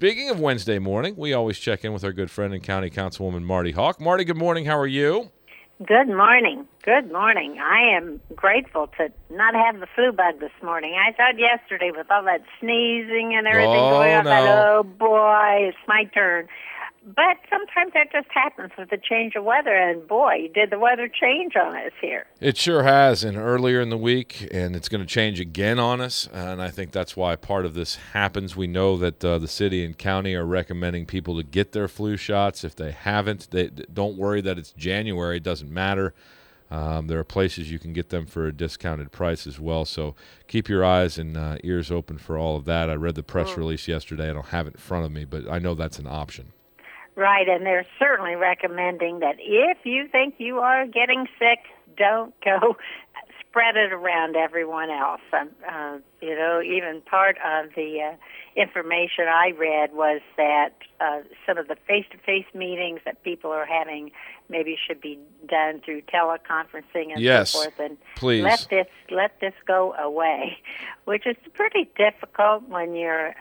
speaking of Wednesday morning, we always check in with our good friend and County Councilwoman Marty Hawk. Marty, good morning. How are you? Good morning. Good morning. I am grateful to not have the flu bug this morning. I thought yesterday with all that sneezing and everything going on, I thought, oh boy, it's my turn. But sometimes that just happens with the change of weather, and boy, did the weather change on us here. It sure has, and earlier in the week, and it's going to change again on us, and I think that's why part of this happens. We know that the city and county are recommending people to get their flu shots. If they haven't, don't worry that it's January. It doesn't matter. There are places you can get them for a discounted price as well, so keep your eyes and ears open for all of that. I read the press release yesterday. I don't have it in front of me, but I know that's an option. Right, and they're certainly recommending that if you think you are getting sick, don't go spread it around everyone else. Even part of the information I read was that some of the face-to-face meetings that people are having maybe should be done through teleconferencing and so forth. And please. Let this go away, which is pretty difficult when you're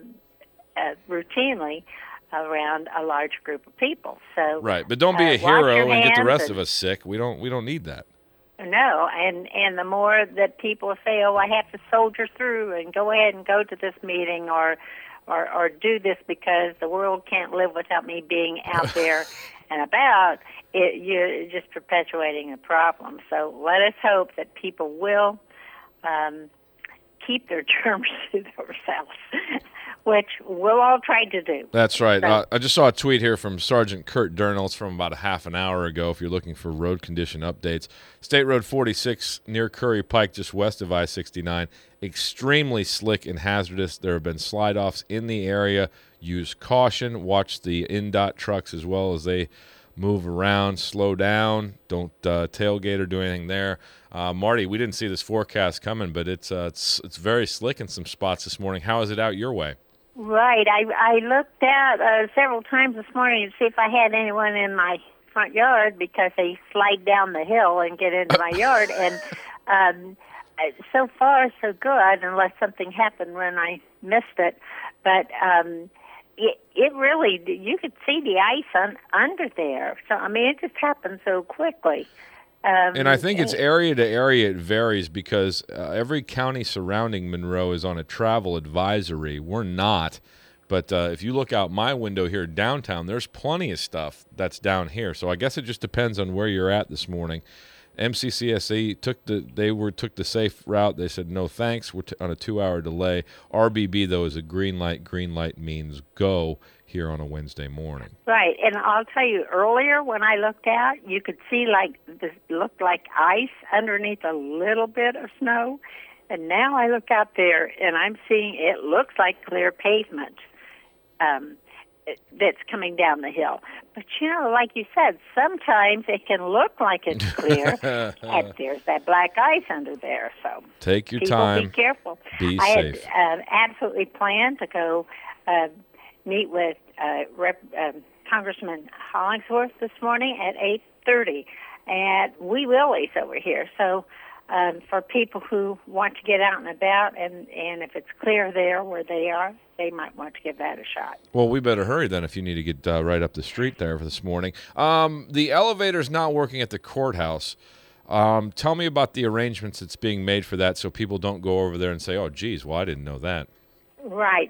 routinely around a large group of people. So right, but don't be a hero and get the rest of us sick. We don't need that. No, and the more that people say, "Oh, I have to soldier through and go ahead and go to this meeting or do this because the world can't live without me being out there and about," you're just perpetuating the problem. So let us hope that people will keep their germs to themselves, which we'll all try to do. That's right. I just saw a tweet here from Sergeant Kurt Durnall. It's from about a half an hour ago if you're looking for road condition updates. State Road 46 near Curry Pike, just west of I-69, extremely slick and hazardous. There have been slide-offs in the area. Use caution. Watch the NDOT trucks as well as they move around. Slow down. Don't tailgate or do anything there. Marty, we didn't see this forecast coming, but it's very slick in some spots this morning. How is it out your way? Right. I looked out several times this morning to see if I had anyone in my front yard because they slide down the hill and get into my yard. And so far, so good, unless something happened when I missed it. But it really, you could see the ice under there. So, I mean, it just happened so quickly. And I think it's area to area it varies because every county surrounding Monroe is on a travel advisory. We're not. But if you look out my window here downtown, there's plenty of stuff that's down here. So I guess it just depends on where you're at this morning. MCCSE took the safe route. They said, no thanks. We're on a 2-hour delay. RBB, though, is a green light. Green light means go here on a Wednesday morning. Right, and I'll tell you, earlier when I looked out, you could see this looked like ice underneath a little bit of snow. And now I look out there, and I'm seeing it looks like clear pavement that's coming down the hill. But, like you said, sometimes it can look like it's clear, and there's that black ice under there. So take your time. Be careful. Be safe. I had absolutely planned to go meet with Congressman Hollingsworth this morning at 8:30 at Wee Willie's over here. So for people who want to get out and about, and if it's clear there where they are, they might want to give that a shot. Well, we better hurry then if you need to get right up the street there for this morning. The elevator's not working at the courthouse. Tell me about the arrangements that's being made for that so people don't go over there and say, oh, geez, well, I didn't know that. Right.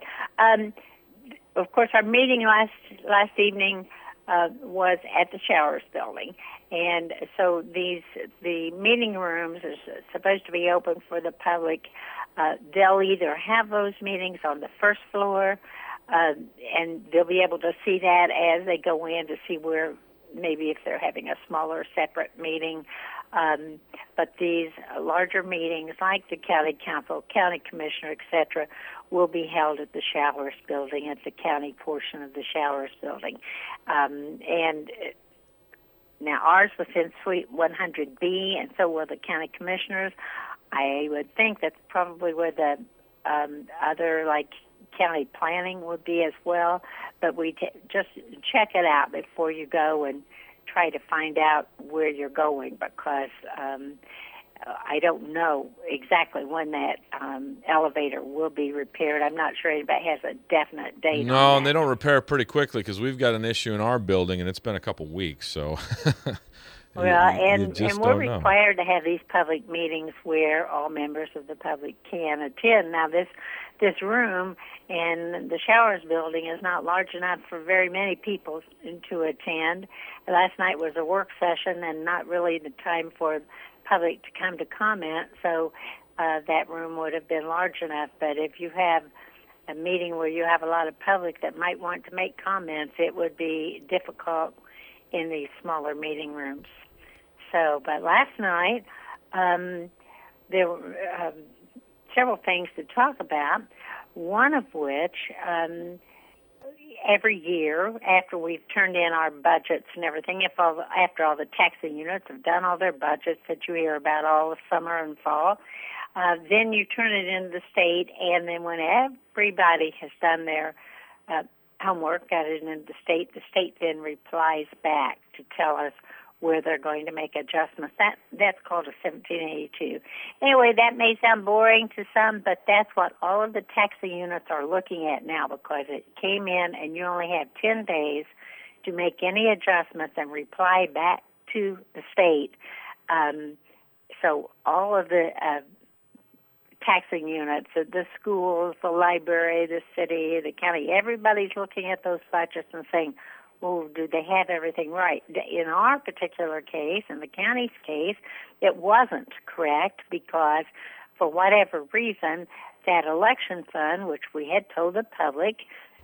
Of course, our meeting last evening was at the Showers Building, and so the meeting rooms are supposed to be open for the public. They'll either have those meetings on the first floor, and they'll be able to see that as they go in to see where maybe if they're having a smaller separate meeting. But these larger meetings, like the county council, county commissioner, etc., will be held at the Showers Building, at the county portion of the Showers Building. And now ours was in Suite 100B, and so will the county commissioners. I would think that's probably where the other, like, county planning would be as well. But we just check it out before you go and try to find out where you're going, because I don't know exactly when that elevator will be repaired. I'm not sure anybody has a definite date on No, that. and they don't repair it pretty quickly because we've got an issue in our building, and it's been a couple weeks. So, Well, you and just we're don't know. required to have these public meetings where all members of the public can attend. Now, this room in the Showers building is not large enough for very many people to attend. Last night was a work session and not really the time for public to come to comment, so that room would have been large enough. But if you have a meeting where you have a lot of public that might want to make comments, it would be difficult in these smaller meeting rooms. So, but last night there were several things to talk about, one of which every year after we've turned in our budgets and everything, after all the taxing units have done all their budgets that you hear about all the summer and fall, then you turn it into the state, and then when everybody has done their homework, got it into the state then replies back to tell us where they're going to make adjustments. That's called a 1782. Anyway, that may sound boring to some, but that's what all of the taxing units are looking at now, because it came in and you only have 10 days to make any adjustments and reply back to the state. So all of the taxing units, the schools, the library, the city, the county, everybody's looking at those budgets and saying, well, do they have everything right? In our particular case, in the county's case, it wasn't correct because for whatever reason, that election fund, which we had told the public,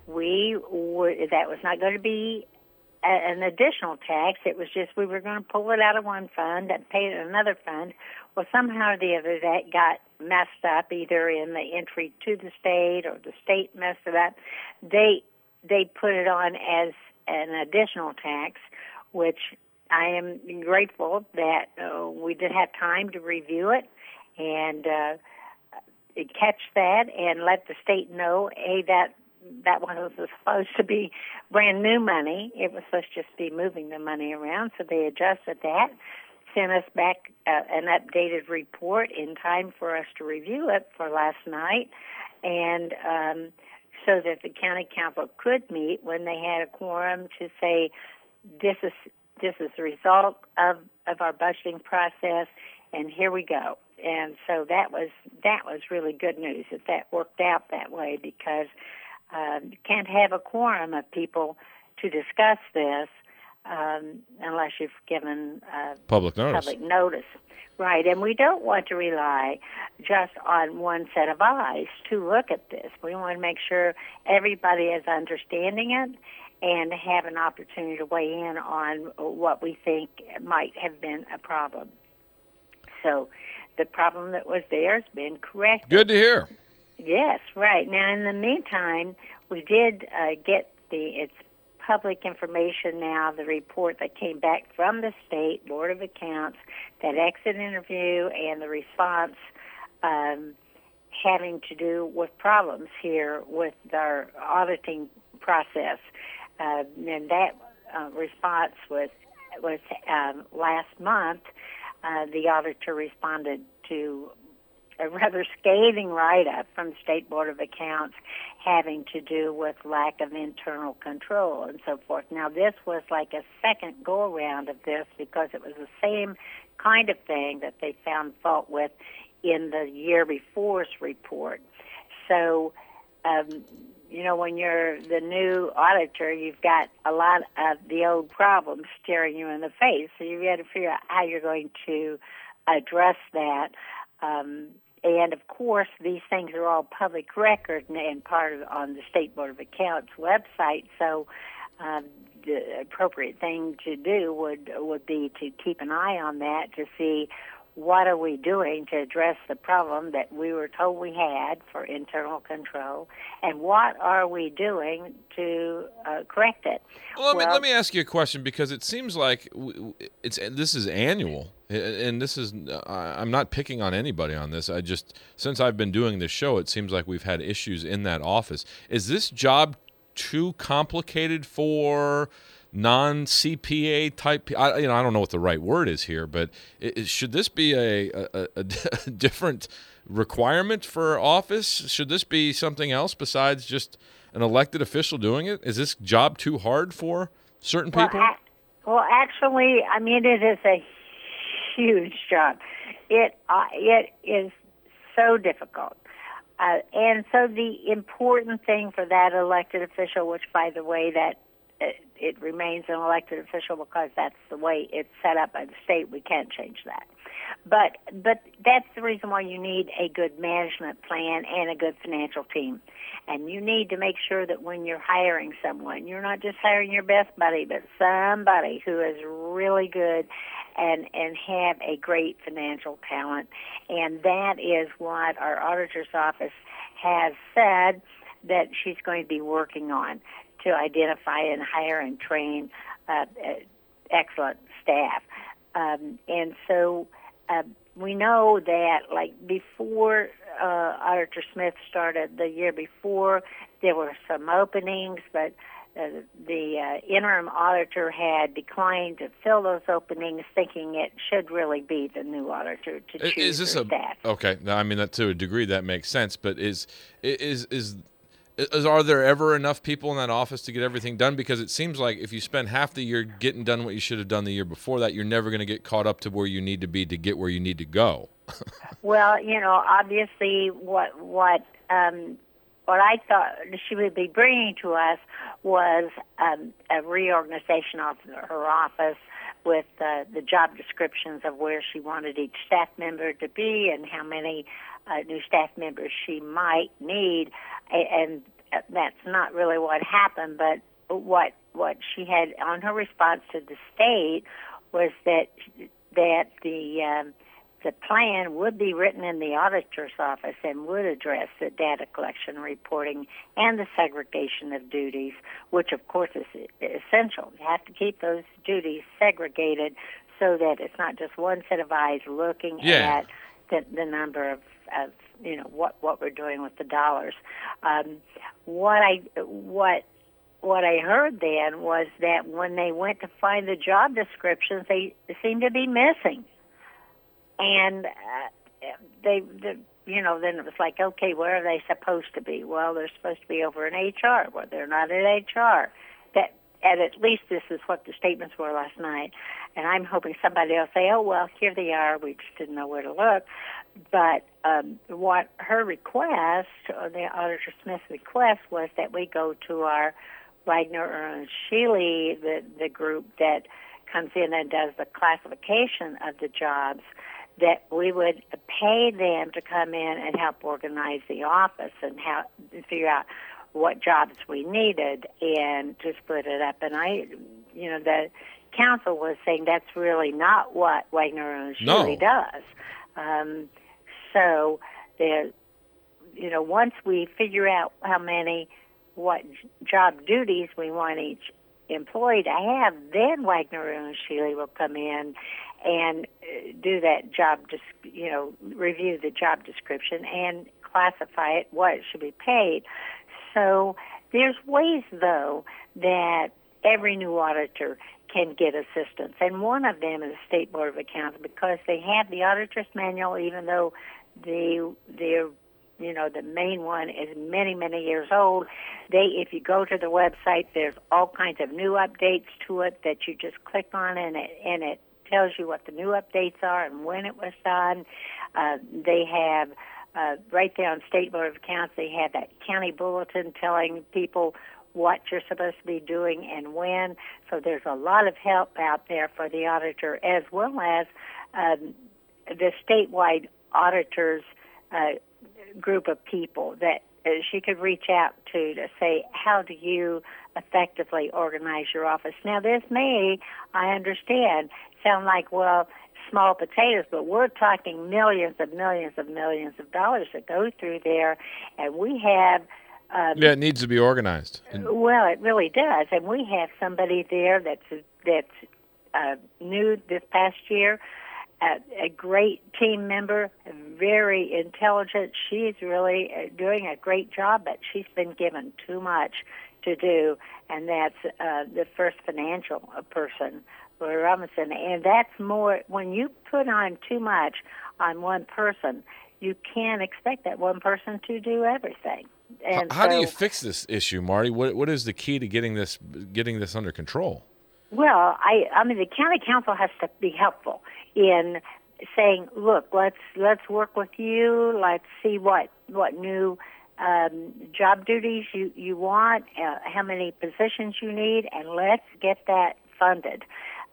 that was not going to be an additional tax. It was just we were going to pull it out of one fund and pay it in another fund. Well, somehow or the other that got messed up, either in the entry to the state or the state messed it up. They put it on as an additional tax, which I am grateful that we did have time to review it and catch that and let the state know, that one was supposed to be brand new money. It was supposed to just be moving the money around, so they adjusted that, sent us back an updated report in time for us to review it for last night, and so that the county council could meet when they had a quorum to say, this is the result of our budgeting process, and here we go. And so that was really good news that worked out that way, because you can't have a quorum of people to discuss this unless you've given public notice. Right, and we don't want to rely just on one set of eyes to look at this. We want to make sure everybody is understanding it and have an opportunity to weigh in on what we think might have been a problem. So the problem that was there has been corrected. Good to hear. Yes, right. Now, in the meantime, we did get it's public information now, the report that came back from the State Board of Accounts, that exit interview and the response having to do with problems here with our auditing process. And that response was last month. The auditor responded to a rather scathing write-up from the State Board of Accounts having to do with lack of internal control and so forth. Now, this was like a second go-around of this because it was the same kind of thing that they found fault with in the year before's report. So, when you're the new auditor, you've got a lot of the old problems staring you in the face. So you've got to figure out how you're going to address that. And, of course, these things are all public record and part of on the State Board of Accounts website. So the appropriate thing to do would be to keep an eye on that to see what are we doing to address the problem that we were told we had for internal control, and what are we doing to correct it? Well, let me ask you a question, because it seems like this is annual, and this is I'm not picking on anybody on this. Since I've been doing this show, it seems like we've had issues in that office. Is this job too complicated for non-CPA type. I don't know what the right word is here, but should this be a different requirement for office? Should this be something else besides just an elected official doing it? Is this job too hard for certain people? Well, actually, I mean, it is a huge job. It is so difficult. And so the important thing for that elected official, which, by the way, that it remains an elected official because that's the way it's set up by the state. We can't change that. But that's the reason why you need a good management plan and a good financial team. And you need to make sure that when you're hiring someone, you're not just hiring your best buddy, but somebody who is really good and have a great financial talent. And that is what our auditor's office has said that she's going to be working on, to identify and hire and train excellent staff. And so we know that, like, before Auditor Smith started the year before, there were some openings, but the interim auditor had declined to fill those openings, thinking it should really be the new auditor to choose their staff. Okay? Now, I mean, that to a degree that makes sense, but are there ever enough people in that office to get everything done? Because it seems like if you spend half the year getting done what you should have done the year before that, you're never going to get caught up to where you need to be to get where you need to go. Well, obviously what I thought she would be bringing to us was a reorganization of her office with the job descriptions of where she wanted each staff member to be and how many new staff members she might need. And that's not really what happened, but what she had on her response to the state was that the plan would be written in the auditor's office and would address the data collection, reporting, and the segregation of duties, which of course is essential. You have to keep those duties segregated so that it's not just one set of eyes looking at the number of what we're doing with the dollars. What I heard then was that when they went to find the job descriptions, they seemed to be missing. And then it was like, okay, where are they supposed to be? Well, they're supposed to be over in HR. Well, they're not in HR. And at least this is what the statements were last night. And I'm hoping somebody will say, oh, well, here they are. We just didn't know where to look. But what her request, or the Auditor Smith's request, was that we go to our Wagner and Sheely, the group that comes in and does the classification of the jobs, that we would pay them to come in and help organize the office and figure out what jobs we needed and to split it up. And the council was saying that's really not what Wagner and Sheely does. So once we figure out what job duties we want each employee to have, then Wagner and Sheely will come in and do that job, review the job description and classify it, what it should be paid. So there's ways, though, that every new auditor can get assistance. And one of them is the State Board of Accounts, because they have the auditor's manual, even though the main one is many, many years old. If you go to the website, there's all kinds of new updates to it that you just click on, and it tells you what the new updates are and when it was done. They have right there on State Board of Accounts, they have that county bulletin telling people what you're supposed to be doing and when. So there's a lot of help out there for the auditor, as well as the statewide auditors group of people that she could reach out to say, how do you effectively organize your office? Now, this may, I understand, sound like, well, small potatoes, but we're talking millions of dollars that go through there, and we have... it needs to be organized. Well, it really does, and we have somebody there that's new this past year, a great team member, very intelligent. She's really doing a great job, but she's been given too much to do, and that's the First Financial person, Roy Robinson. And that's more, when you put on too much on one person, you can't expect that one person to do everything. And how do you fix this issue, Marty? What is the key to getting this under control? Well, I mean, the county council has to be helpful in saying, look, let's work with you. Let's see what new job duties you want, how many positions you need, and let's get that funded.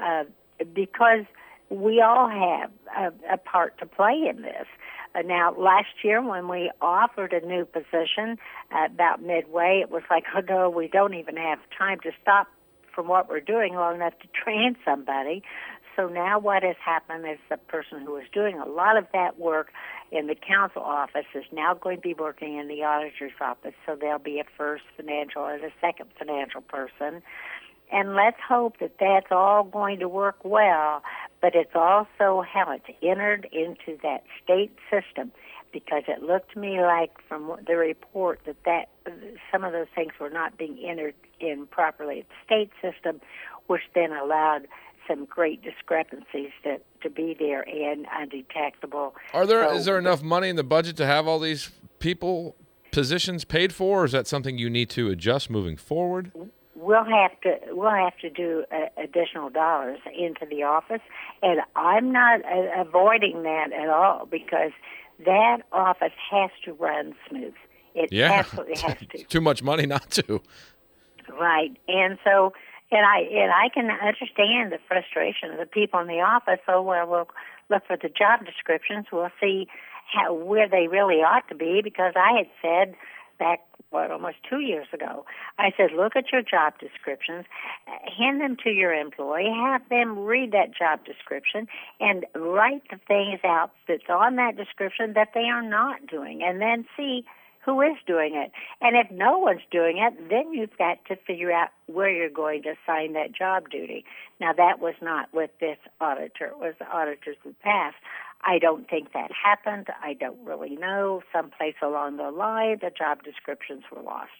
Because we all have a part to play in this. Now, last year when we offered a new position about midway, it was like, oh no, we don't even have time to stop from what we're doing long enough to train somebody. So now what has happened is the person who was doing a lot of that work in the council office is now going to be working in the auditor's office. So there'll be a first financial and a second financial person. And let's hope that that's all going to work well, but it's also how it's entered into that state system, because it looked to me like from the report that some of those things were not being entered in properly at the state system, which then allowed some great discrepancies to be there and undetectable. Is there enough money in the budget to have all these positions paid for, or is that something you need to adjust moving forward? We'll have to do additional dollars into the office, and I'm not avoiding that at all, because that office has to run smooth. It absolutely has to. It's too much money not to. Right, and so, and I can understand the frustration of the people in the office. Oh well, we'll look for the job descriptions. We'll see where they really ought to be, because I had said back almost 2 years ago, I said, look at your job descriptions, hand them to your employee, have them read that job description, and write the things out that's on that description that they are not doing, and then see who is doing it. And if no one's doing it, then you've got to figure out where you're going to assign that job duty. Now, that was not with this auditor. It was the auditors who passed. I don't think that happened. I don't really know. Someplace along the line, the job descriptions were lost.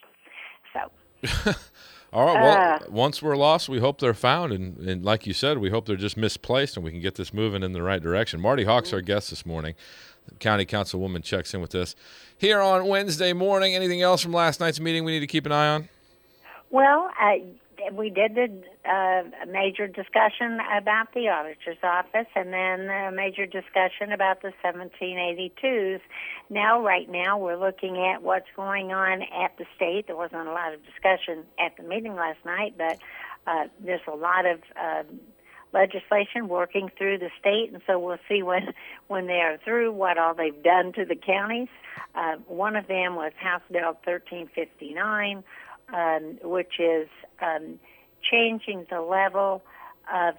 So, all right. Well, once we're lost, we hope they're found, and like you said, we hope they're just misplaced, and we can get this moving in the right direction. Marty Hawk's our guest this morning. The County Councilwoman checks in with us here on Wednesday morning. Anything else from last night's meeting we need to keep an eye on? Well, we did a major discussion about the auditor's office, and then a major discussion about the 1782s. Right now, we're looking at what's going on at the state. There wasn't a lot of discussion at the meeting last night, but there's a lot of legislation working through the state, and so we'll see when they are through what all they've done to the counties. One of them was House Bill 1359, which is changing the level of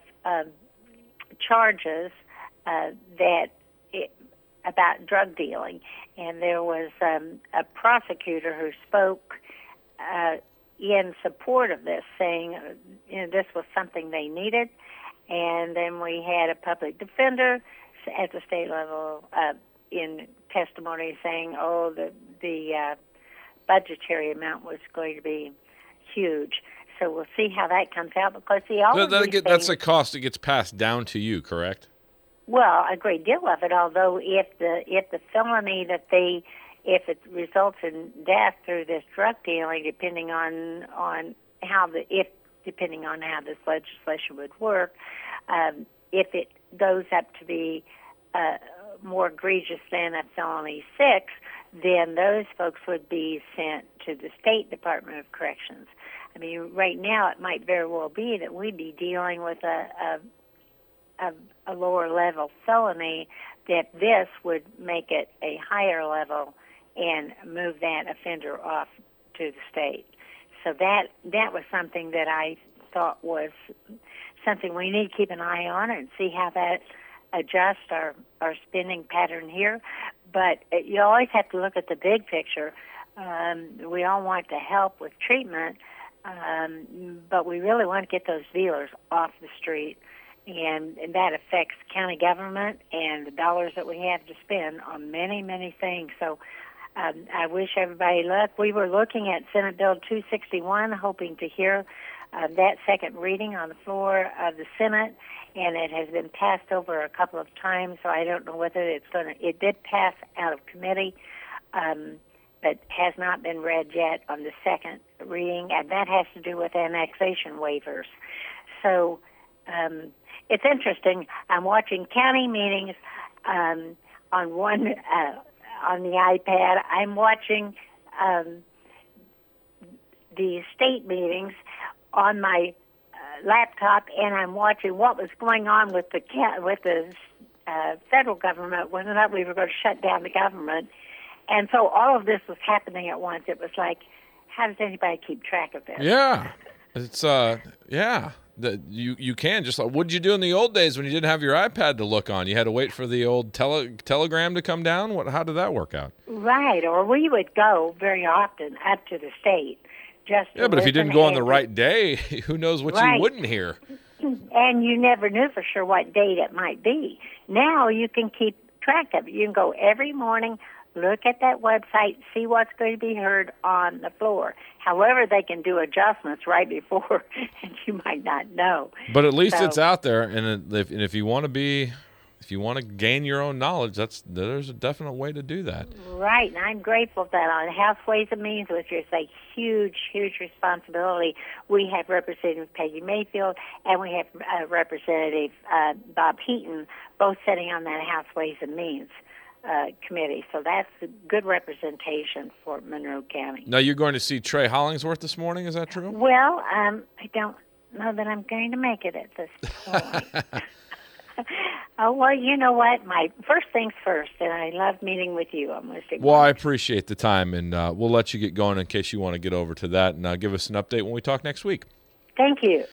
charges about drug dealing. And there was a prosecutor who spoke in support of this, saying this was something they needed. And then we had a public defender at the state level in testimony saying, the budgetary amount was going to be huge. So we'll see how that comes out, because that's a cost that gets passed down to you, correct? Well, a great deal of it. Although if the felony if it results in death through this drug dealing, depending on how this legislation would work, if it goes up to be more egregious than a felony 6, then those folks would be sent to the State Department of Corrections. I mean, right now it might very well be that we'd be dealing with a lower level felony, that this would make it a higher level and move that offender off to the state. So that was something that I thought was something we need to keep an eye on and see how that adjusts our spending pattern here. But you always have to look at the big picture. We all want to help with treatment, but we really want to get those dealers off the street, and that affects county government and the dollars that we have to spend on many, many things. So I wish everybody luck. We were looking at Senate Bill 261, hoping to hear that second reading on the floor of the Senate, and it has been passed over a couple of times, so I don't know whether it did pass out of committee, but has not been read yet on the second reading, and that has to do with annexation waivers. So it's interesting. I'm watching county meetings on the iPad. I'm watching the state meetings on my laptop, and I'm watching what was going on with the federal government, whether or not we were going to shut down the government. And so all of this was happening at once. It was like, how does anybody keep track of this? Yeah, it's you can just like, what did you do in the old days when you didn't have your iPad to look on? You had to wait for the old telegram to come down. How did that work out? Right, or we would go very often up to the state. But if you didn't go on the right day, who knows what you wouldn't hear? And you never knew for sure what date it might be. Now you can keep track of it. You can go every morning, look at that website, see what's going to be heard on the floor. However, they can do adjustments right before, and you might not know. But at least it's out there, and if you want to gain your own knowledge, there's a definite way to do that. Right, and I'm grateful that on House Ways and Means, which is a huge, huge responsibility, we have Representative Peggy Mayfield and we have Representative Bob Heaton, both sitting on that House Ways and Means committee. So that's a good representation for Monroe County. Now, you're going to see Trey Hollingsworth this morning, is that true? Well, I don't know that I'm going to make it at this point. Oh, well, you know what? My first things first, and I love meeting with you on Wednesday morning. Well, I appreciate the time, and we'll let you get going in case you want to get over to that, and give us an update when we talk next week. Thank you.